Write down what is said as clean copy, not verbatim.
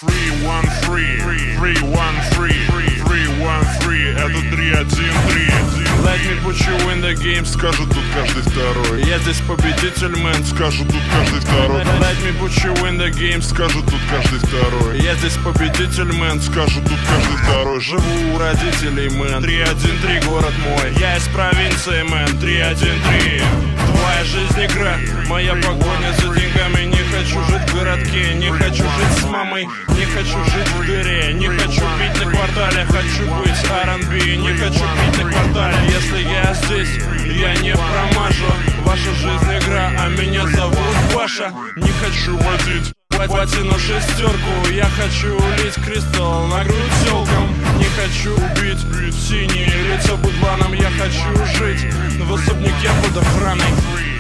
313, 313, 313, это 313. Let me put you in the game, скажет тут каждый второй. Я здесь победитель, мэн, скажет тут каждый второй. Let me put you in the game, скажет тут каждый второй. Я здесь победитель, мэн, скажет тут каждый второй. Живу у родителей, мэн, 313, город мой. Я из провинции, мэн, 313. Твоя жизнь игра, моя погоня за деньгами. Не хочу жить в городке, не хочу жить с мамой, не хочу жить в дыре, не хочу пить на квартале, хочу быть R&B, не хочу пить на квартале. Если я здесь, я не промажу. Ваша жизнь игра, а меня зовут Паша. Не хочу водить платину шестерку, я хочу улить кристалл на грудь телкам. Не хочу убить синие лица будланом, я хочу жить в особняке под охраной.